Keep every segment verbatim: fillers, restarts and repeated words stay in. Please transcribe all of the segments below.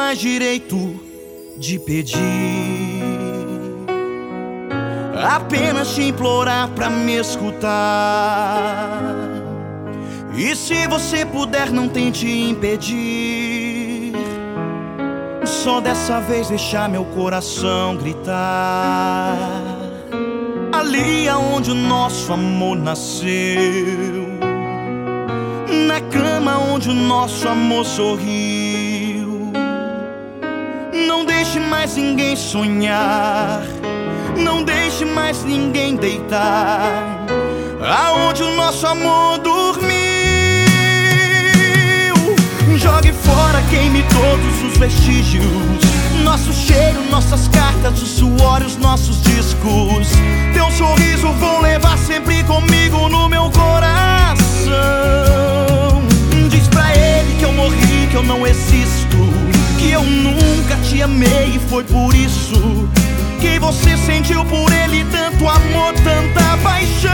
mais direito de pedir, apenas te implorar pra me escutar. E se você puder, não tente impedir, só dessa vez deixar meu coração gritar. Ali aonde o nosso amor nasceu, na cama onde o nosso amor sorriu. Não deixe mais ninguém sonhar, não deixe mais ninguém deitar aonde o nosso amor dormiu. Jogue fora, queime todos os vestígios, nosso cheiro, nossas cartas, o suor e os nossos discos. Teu sorriso vou levar sempre comigo no meu coração. Diz pra ele que eu morri, que eu não existo, que eu nunca te amei e foi por isso que você sentiu por ele tanto amor, tanta paixão.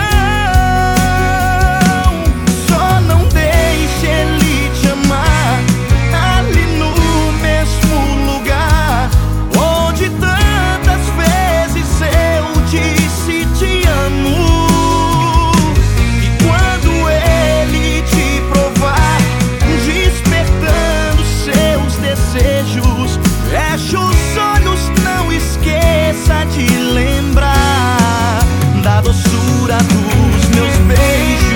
Só não deixe ele te amar ali no mesmo lugar onde tantas vezes eu disse te amo. E quando ele te provar, despertando seus desejos, feche os olhos, não esqueça de lembrar da doçura dos meus beijos.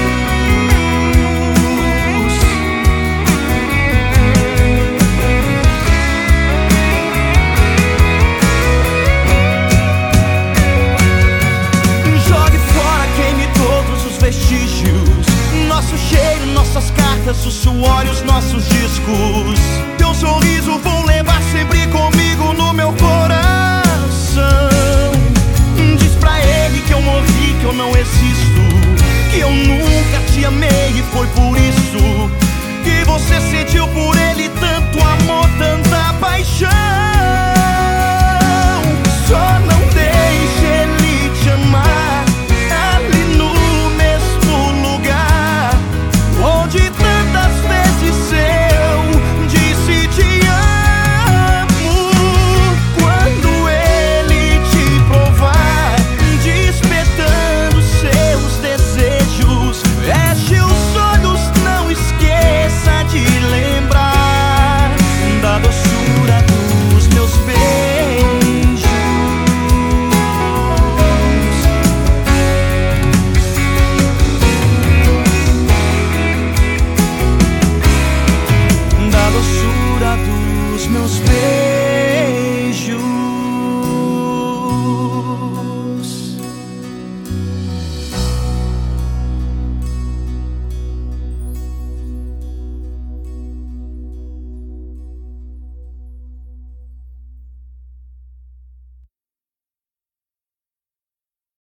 Jogue fora, queime todos os vestígios, nosso cheiro, nossas cartas, o suor e os nossos discos. Teu sorriso vou levar sempre comigo no meu coração. Diz pra ele que eu morri, que eu não existo, que eu nunca te amei e foi por isso que você sentiu por ele tanto amor, tanta paixão. Só não deixe ele te amar ali no mesmo lugar onde tantas vezes eu disse te amo. Quando ele te provar, despertando seus desejos, feche os olhos, não esqueça de lembrar da doçura dos meus beijos. Da doçura dos meus beijos.